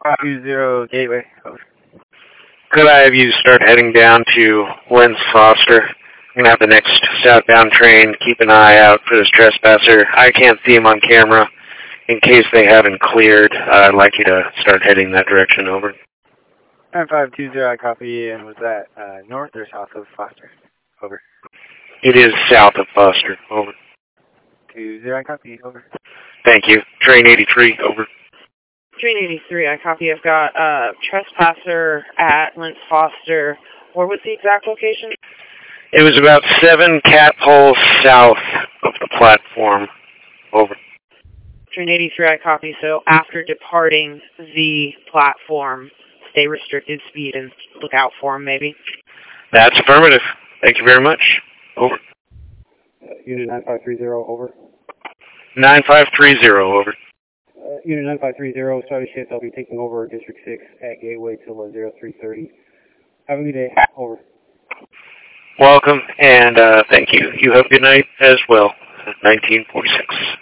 9520 Gateway, over. Could I have you start heading down to Lens Foster? I'm going to have the next southbound train. Keep an eye out for this trespasser. I can't see him on camera. In case they haven't cleared, I'd like you to start heading that direction, over. 9520, I copy, and was that north or south of Foster? Over. It is south of Foster, over. 20, I copy, over. Thank you. Train 83, over. Train 83, I copy. I've got trespasser at Lens Foster. Where was the exact location? It was about 7 cat holes south of the platform, over. Train 83, I copy. So after departing the platform, stay restricted speed and look out for him, maybe? That's affirmative. Thank you very much. Over. Unit 9530, over. 9530, over. Unit 9530, starting shift, I'll be taking over District 6 at Gateway till 0330. Have a good day, over. Welcome, and thank you. You have a good night as well. 1946.